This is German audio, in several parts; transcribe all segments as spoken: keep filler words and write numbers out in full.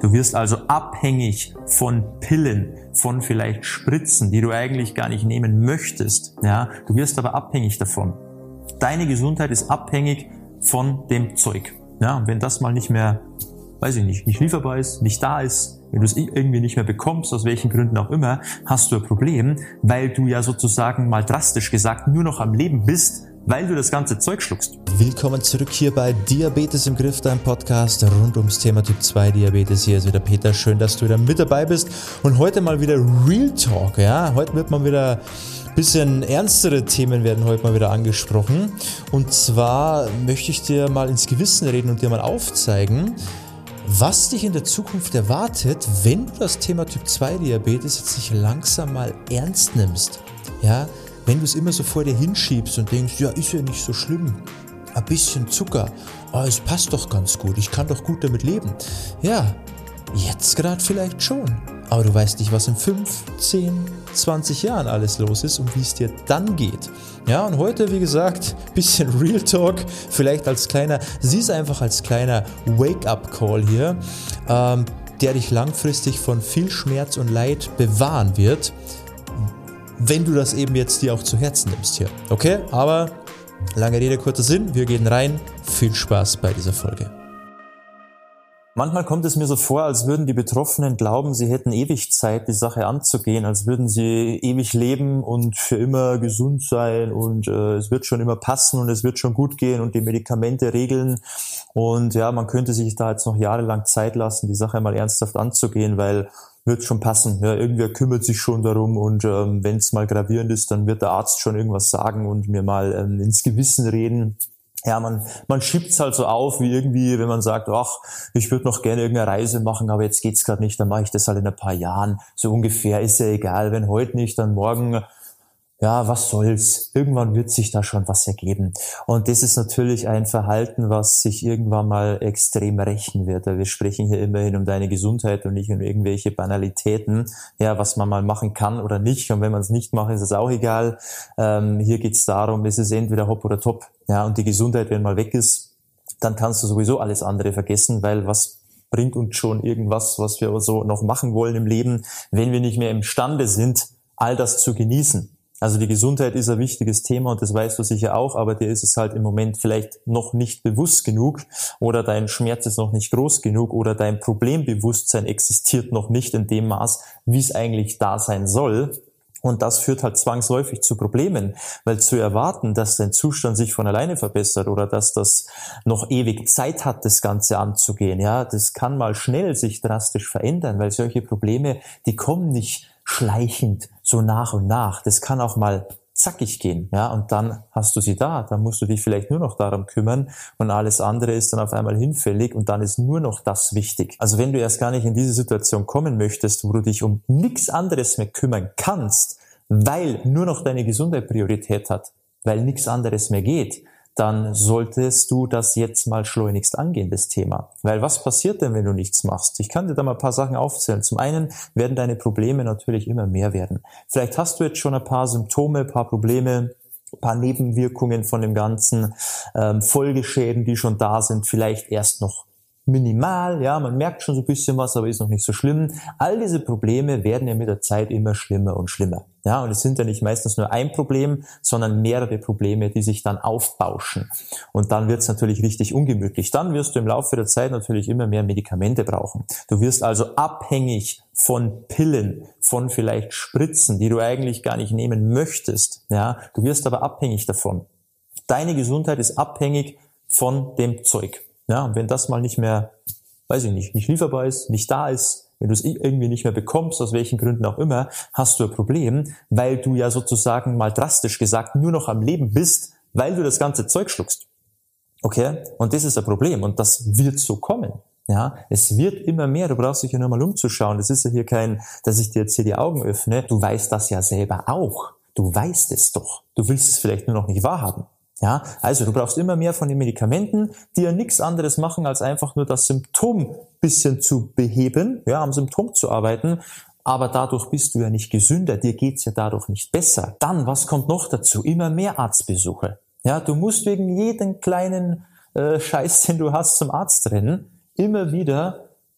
Du wirst also abhängig von Pillen, von vielleicht Spritzen, die du eigentlich gar nicht nehmen möchtest. Ja, du wirst aber abhängig davon. Deine Gesundheit ist abhängig von dem Zeug. Ja, und wenn das mal nicht mehr, weiß ich nicht, nicht lieferbar ist, nicht da ist, wenn du es irgendwie nicht mehr bekommst, aus welchen Gründen auch immer, hast du ein Problem, weil du ja sozusagen mal drastisch gesagt nur noch am Leben bist, weil du das ganze Zeug schluckst. Willkommen zurück hier bei Diabetes im Griff, dein Podcast rund ums Thema Typ zwei Diabetes. Hier ist wieder Peter, schön, dass du wieder mit dabei bist und heute mal wieder Real Talk. Ja, heute wird mal wieder ein bisschen ernstere Themen werden heute mal wieder angesprochen und zwar möchte ich dir mal ins Gewissen reden und dir mal aufzeigen, was dich in der Zukunft erwartet, wenn du das Thema Typ zwei Diabetes jetzt nicht langsam mal ernst nimmst. Ja, wenn du es immer so vor dir hinschiebst und denkst, ja, ist ja nicht so schlimm, ein bisschen Zucker, oh, es passt doch ganz gut, ich kann doch gut damit leben. Ja, jetzt gerade vielleicht schon, aber du weißt nicht, was in fünf, zehn, zwanzig Jahren alles los ist und wie es dir dann geht. Ja, und heute, wie gesagt, bisschen Real Talk, vielleicht als kleiner, sieh es einfach als kleiner Wake-up-Call hier, ähm, der dich langfristig von viel Schmerz und Leid bewahren wird, wenn du das eben jetzt dir auch zu Herzen nimmst hier. Okay, aber lange Rede, kurzer Sinn, wir gehen rein. Viel Spaß bei dieser Folge. Manchmal kommt es mir so vor, als würden die Betroffenen glauben, sie hätten ewig Zeit, die Sache anzugehen, als würden sie ewig leben und für immer gesund sein und äh, es wird schon immer passen und es wird schon gut gehen und die Medikamente regeln und ja, man könnte sich da jetzt noch jahrelang Zeit lassen, die Sache mal ernsthaft anzugehen, weil wird schon passen. Ja, irgendwer kümmert sich schon darum und ähm, wenn es mal gravierend ist, dann wird der Arzt schon irgendwas sagen und mir mal ähm, ins Gewissen reden. Ja, man man schiebt es halt so auf, wie irgendwie, wenn man sagt, ach, ich würde noch gerne irgendeine Reise machen, aber jetzt geht's gerade nicht, dann mache ich das halt in ein paar Jahren. So ungefähr, ist ja egal, wenn heute nicht, dann morgen. Ja, was soll's? Irgendwann wird sich da schon was ergeben. Und das ist natürlich ein Verhalten, was sich irgendwann mal extrem rächen wird. Wir sprechen hier immerhin um deine Gesundheit und nicht um irgendwelche Banalitäten. Ja, was man mal machen kann oder nicht. Und wenn man es nicht macht, ist es auch egal. Ähm, hier geht's darum, es ist entweder hopp oder top. Ja, und die Gesundheit, wenn mal weg ist, dann kannst du sowieso alles andere vergessen, weil was bringt uns schon irgendwas, was wir aber so noch machen wollen im Leben, wenn wir nicht mehr imstande sind, all das zu genießen. Also die Gesundheit ist ein wichtiges Thema und das weißt du sicher auch, aber dir ist es halt im Moment vielleicht noch nicht bewusst genug oder dein Schmerz ist noch nicht groß genug oder dein Problembewusstsein existiert noch nicht in dem Maß, wie es eigentlich da sein soll. Und das führt halt zwangsläufig zu Problemen, weil zu erwarten, dass dein Zustand sich von alleine verbessert oder dass das noch ewig Zeit hat, das Ganze anzugehen, ja, das kann mal schnell sich drastisch verändern, weil solche Probleme, die kommen nicht schleichend so nach und nach. Das kann auch mal zackig gehen, ja, und dann hast du sie da. Dann musst du dich vielleicht nur noch darum kümmern und alles andere ist dann auf einmal hinfällig und dann ist nur noch das wichtig. Also wenn du erst gar nicht in diese Situation kommen möchtest, wo du dich um nichts anderes mehr kümmern kannst, weil nur noch deine Gesundheit Priorität hat, weil nichts anderes mehr geht, dann solltest du das jetzt mal schleunigst angehen, das Thema. Weil was passiert denn, wenn du nichts machst? Ich kann dir da mal ein paar Sachen aufzählen. Zum einen werden deine Probleme natürlich immer mehr werden. Vielleicht hast du jetzt schon ein paar Symptome, ein paar Probleme, ein paar Nebenwirkungen von dem Ganzen, ähm, Folgeschäden, die schon da sind, vielleicht erst noch minimal, ja, man merkt schon so ein bisschen was, aber ist noch nicht so schlimm. All diese Probleme werden ja mit der Zeit immer schlimmer und schlimmer. Ja, und es sind ja nicht meistens nur ein Problem, sondern mehrere Probleme, die sich dann aufbauschen. Und dann wird es natürlich richtig ungemütlich. Dann wirst du im Laufe der Zeit natürlich immer mehr Medikamente brauchen. Du wirst also abhängig von Pillen, von vielleicht Spritzen, die du eigentlich gar nicht nehmen möchtest. Ja, du wirst aber abhängig davon. Deine Gesundheit ist abhängig von dem Zeug. Ja, und wenn das mal nicht mehr, weiß ich nicht, nicht lieferbar ist, nicht da ist, wenn du es irgendwie nicht mehr bekommst, aus welchen Gründen auch immer, hast du ein Problem, weil du ja sozusagen mal drastisch gesagt nur noch am Leben bist, weil du das ganze Zeug schluckst. Okay? Und das ist ein Problem und das wird so kommen. Ja, es wird immer mehr, du brauchst dich ja nur mal umzuschauen. Das ist ja hier kein, dass ich dir jetzt hier die Augen öffne. Du weißt das ja selber auch. Du weißt es doch. Du willst es vielleicht nur noch nicht wahrhaben. Ja, also du brauchst immer mehr von den Medikamenten, die ja nichts anderes machen, als einfach nur das Symptom bisschen zu beheben, ja, am Symptom zu arbeiten, aber dadurch bist du ja nicht gesünder, dir geht's ja dadurch nicht besser. Dann, was kommt noch dazu? Immer mehr Arztbesuche. Ja, du musst wegen jedem kleinen äh, Scheiß, den du hast, zum Arzt rennen, immer wieder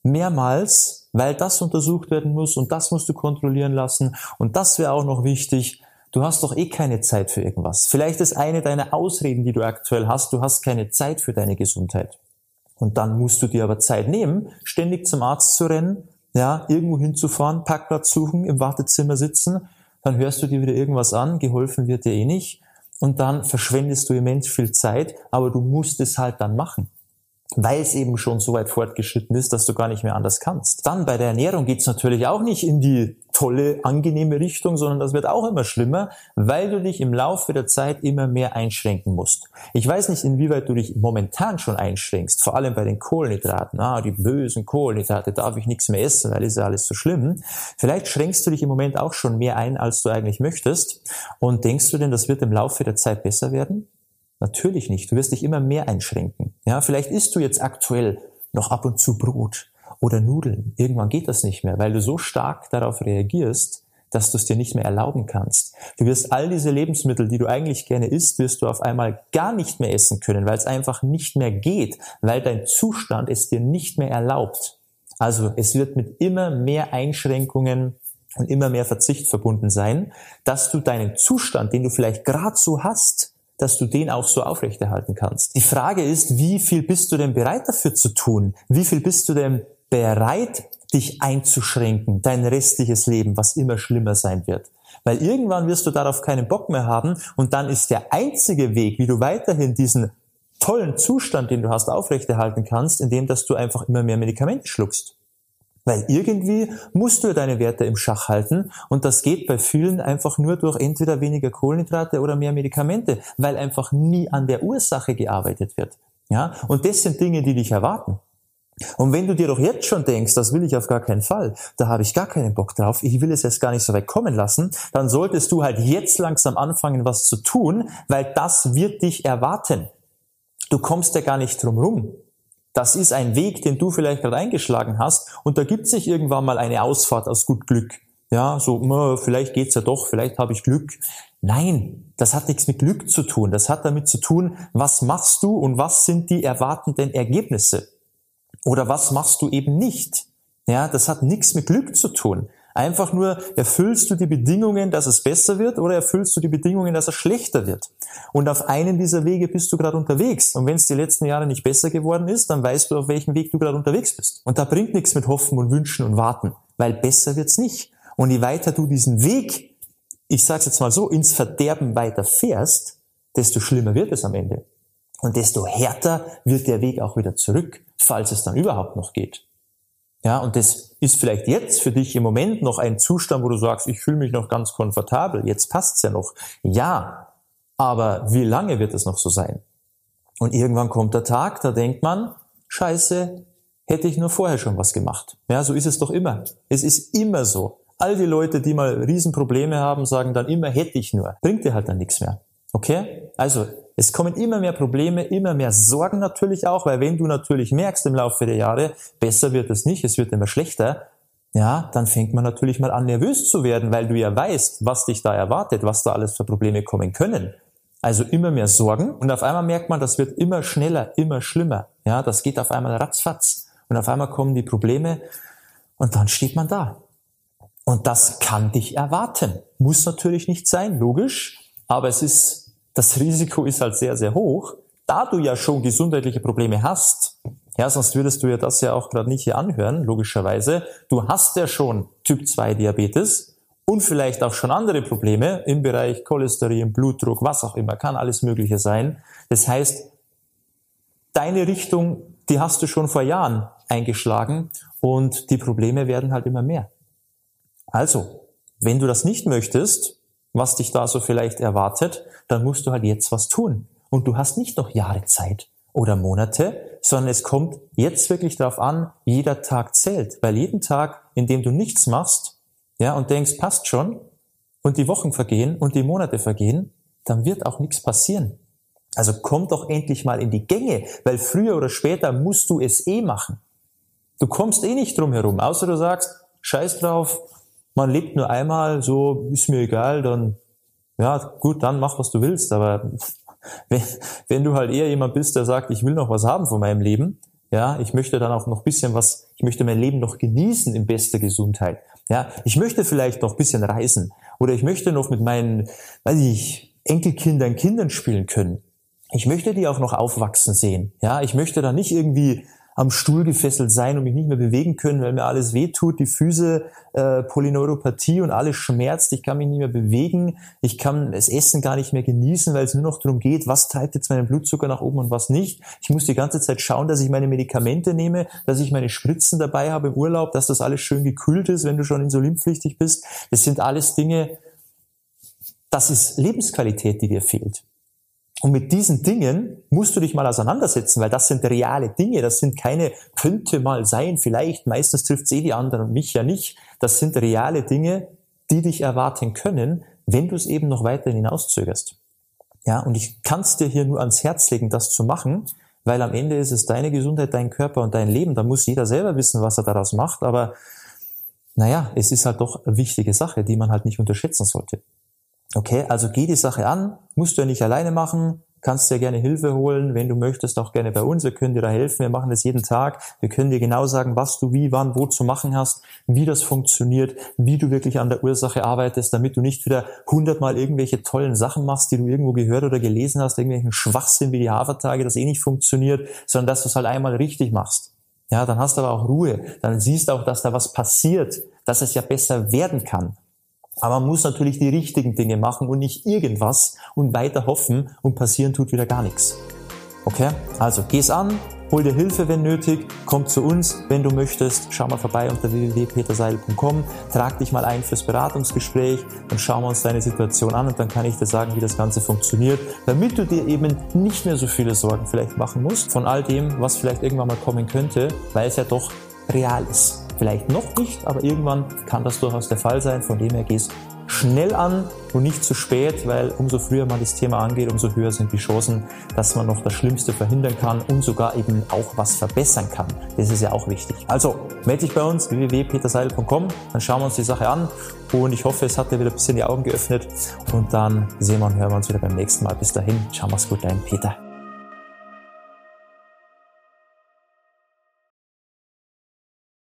mehrmals, weil das untersucht werden muss und das musst du kontrollieren lassen und das wäre auch noch wichtig. Du hast doch eh keine Zeit für irgendwas. Vielleicht ist eine deiner Ausreden, die du aktuell hast, du hast keine Zeit für deine Gesundheit. Und dann musst du dir aber Zeit nehmen, ständig zum Arzt zu rennen, ja, irgendwo hinzufahren, Parkplatz suchen, im Wartezimmer sitzen, dann hörst du dir wieder irgendwas an, geholfen wird dir eh nicht und dann verschwendest du immens viel Zeit, aber du musst es halt dann machen, weil es eben schon so weit fortgeschritten ist, dass du gar nicht mehr anders kannst. Dann bei der Ernährung geht's natürlich auch nicht in die tolle, angenehme Richtung, sondern das wird auch immer schlimmer, weil du dich im Laufe der Zeit immer mehr einschränken musst. Ich weiß nicht, inwieweit du dich momentan schon einschränkst, vor allem bei den Kohlenhydraten. Ah, die bösen Kohlenhydrate, darf ich nichts mehr essen, weil ist ja alles so schlimm. Vielleicht schränkst du dich im Moment auch schon mehr ein, als du eigentlich möchtest. Und denkst du denn, das wird im Laufe der Zeit besser werden? Natürlich nicht. Du wirst dich immer mehr einschränken. Ja, vielleicht isst du jetzt aktuell noch ab und zu Brot oder Nudeln. Irgendwann geht das nicht mehr, weil du so stark darauf reagierst, dass du es dir nicht mehr erlauben kannst. Du wirst all diese Lebensmittel, die du eigentlich gerne isst, wirst du auf einmal gar nicht mehr essen können, weil es einfach nicht mehr geht, weil dein Zustand es dir nicht mehr erlaubt. Also es wird mit immer mehr Einschränkungen und immer mehr Verzicht verbunden sein, dass du deinen Zustand, den du vielleicht gerade so hast, dass du den auch so aufrechterhalten kannst. Die Frage ist, wie viel bist du denn bereit dafür zu tun? Wie viel bist du denn bereit, dich einzuschränken, dein restliches Leben, was immer schlimmer sein wird? Weil irgendwann wirst du darauf keinen Bock mehr haben und dann ist der einzige Weg, wie du weiterhin diesen tollen Zustand, den du hast, aufrechterhalten kannst, indem dass du einfach immer mehr Medikamente schluckst. Weil irgendwie musst du deine Werte im Schach halten und das geht bei vielen einfach nur durch entweder weniger Kohlenhydrate oder mehr Medikamente, weil einfach nie an der Ursache gearbeitet wird. Ja? Und das sind Dinge, die dich erwarten. Und wenn du dir doch jetzt schon denkst, das will ich auf gar keinen Fall, da habe ich gar keinen Bock drauf, ich will es jetzt gar nicht so weit kommen lassen, dann solltest du halt jetzt langsam anfangen, was zu tun, weil das wird dich erwarten. Du kommst ja gar nicht drum rum. Das ist ein Weg, den du vielleicht gerade eingeschlagen hast und da gibt sich irgendwann mal eine Ausfahrt aus gut Glück. Ja, so, vielleicht geht's ja doch, vielleicht habe ich Glück. Nein, das hat nichts mit Glück zu tun. Das hat damit zu tun, was machst du und was sind die erwartenden Ergebnisse? Oder was machst du eben nicht? Ja, das hat nichts mit Glück zu tun. Einfach nur, erfüllst du die Bedingungen, dass es besser wird oder erfüllst du die Bedingungen, dass es schlechter wird? Und auf einen dieser Wege bist du gerade unterwegs. Und wenn es die letzten Jahre nicht besser geworden ist, dann weißt du, auf welchem Weg du gerade unterwegs bist. Und da bringt nichts mit Hoffen und Wünschen und Warten, weil besser wird's nicht. Und je weiter du diesen Weg, ich sag's jetzt mal so, ins Verderben weiter fährst, desto schlimmer wird es am Ende. Und desto härter wird der Weg auch wieder zurück, falls es dann überhaupt noch geht. Ja, und das ist vielleicht jetzt für dich im Moment noch ein Zustand, wo du sagst, ich fühle mich noch ganz komfortabel, jetzt passt's ja noch. Ja, aber wie lange wird es noch so sein? Und irgendwann kommt der Tag, da denkt man, scheiße, hätte ich nur vorher schon was gemacht. Ja, so ist es doch immer. Es ist immer so. All die Leute, die mal Riesenprobleme haben, sagen dann immer, hätte ich nur. Bringt dir halt dann nichts mehr. Okay? Also, es kommen immer mehr Probleme, immer mehr Sorgen natürlich auch, weil wenn du natürlich merkst im Laufe der Jahre, besser wird es nicht, es wird immer schlechter, ja, dann fängt man natürlich mal an, nervös zu werden, weil du ja weißt, was dich da erwartet, was da alles für Probleme kommen können. Also immer mehr Sorgen und auf einmal merkt man, das wird immer schneller, immer schlimmer. Ja, das geht auf einmal ratzfatz und auf einmal kommen die Probleme und dann steht man da. Und das kann dich erwarten. Muss natürlich nicht sein, logisch, aber es ist das Risiko ist halt sehr, sehr hoch, da du ja schon gesundheitliche Probleme hast. Ja, sonst würdest du ja das ja auch gerade nicht hier anhören, logischerweise. Du hast ja schon Typ zwei Diabetes und vielleicht auch schon andere Probleme im Bereich Cholesterin, Blutdruck, was auch immer, kann alles Mögliche sein. Das heißt, deine Richtung, die hast du schon vor Jahren eingeschlagen und die Probleme werden halt immer mehr. Also, wenn du das nicht möchtest, was dich da so vielleicht erwartet, dann musst du halt jetzt was tun. Und du hast nicht noch Jahre Zeit oder Monate, sondern es kommt jetzt wirklich darauf an, jeder Tag zählt. Weil jeden Tag, in dem du nichts machst, ja, und denkst, passt schon, und die Wochen vergehen und die Monate vergehen, dann wird auch nichts passieren. Also komm doch endlich mal in die Gänge, weil früher oder später musst du es eh machen. Du kommst eh nicht drum herum, außer du sagst, scheiß drauf, man lebt nur einmal, so ist mir egal, dann, ja gut, dann mach, was du willst. Aber wenn, wenn du halt eher jemand bist, der sagt, ich will noch was haben von meinem Leben, Ja, ich möchte dann auch noch ein bisschen was, ich möchte mein Leben noch genießen in bester Gesundheit. Ja, ich möchte vielleicht noch ein bisschen reisen oder ich möchte noch mit meinen, weiß ich, Enkelkindern, Kindern spielen können. Ich möchte die auch noch aufwachsen sehen. Ja, ich möchte da nicht irgendwie am Stuhl gefesselt sein und mich nicht mehr bewegen können, weil mir alles wehtut, die Füße, äh, Polyneuropathie und alles schmerzt, ich kann mich nicht mehr bewegen, ich kann das Essen gar nicht mehr genießen, weil es nur noch darum geht, was treibt jetzt meinen Blutzucker nach oben und was nicht. Ich muss die ganze Zeit schauen, dass ich meine Medikamente nehme, dass ich meine Spritzen dabei habe im Urlaub, dass das alles schön gekühlt ist, wenn du schon insulinpflichtig bist. Das sind alles Dinge, das ist Lebensqualität, die dir fehlt. Und mit diesen Dingen musst du dich mal auseinandersetzen, weil das sind reale Dinge, das sind keine, könnte mal sein, vielleicht, meistens trifft es eh die anderen und mich ja nicht. Das sind reale Dinge, die dich erwarten können, wenn du es eben noch weiterhin hinauszögerst. Ja, und ich kann es dir hier nur ans Herz legen, das zu machen, weil am Ende ist es deine Gesundheit, dein Körper und dein Leben. Da muss jeder selber wissen, was er daraus macht, aber naja, es ist halt doch eine wichtige Sache, die man halt nicht unterschätzen sollte. Okay, also geh die Sache an, musst du ja nicht alleine machen, kannst dir gerne Hilfe holen, wenn du möchtest, auch gerne bei uns, wir können dir da helfen, wir machen das jeden Tag, wir können dir genau sagen, was du wie, wann, wo zu machen hast, wie das funktioniert, wie du wirklich an der Ursache arbeitest, damit du nicht wieder hundertmal irgendwelche tollen Sachen machst, die du irgendwo gehört oder gelesen hast, irgendwelchen Schwachsinn wie die Hafertage, das eh nicht funktioniert, sondern dass du es halt einmal richtig machst. Ja, dann hast du aber auch Ruhe, dann siehst du auch, dass da was passiert, dass es ja besser werden kann. Aber man muss natürlich die richtigen Dinge machen und nicht irgendwas und weiter hoffen und passieren tut wieder gar nichts. Okay? Also geh's an, hol dir Hilfe, wenn nötig, komm zu uns, wenn du möchtest, schau mal vorbei unter w w w punkt peter seidel punkt com, trag dich mal ein fürs Beratungsgespräch, dann schauen wir uns deine Situation an und dann kann ich dir sagen, wie das Ganze funktioniert, damit du dir eben nicht mehr so viele Sorgen vielleicht machen musst von all dem, was vielleicht irgendwann mal kommen könnte, weil es ja doch real ist. Vielleicht noch nicht, aber irgendwann kann das durchaus der Fall sein. Von dem her geh's schnell an und nicht zu spät, weil umso früher man das Thema angeht, umso höher sind die Chancen, dass man noch das Schlimmste verhindern kann und sogar eben auch was verbessern kann. Das ist ja auch wichtig. Also melde dich bei uns, w w w punkt peter seidel punkt com, dann schauen wir uns die Sache an und ich hoffe, es hat dir wieder ein bisschen die Augen geöffnet und dann sehen wir und hören wir uns wieder beim nächsten Mal. Bis dahin, ciao, mach's gut, dein Peter.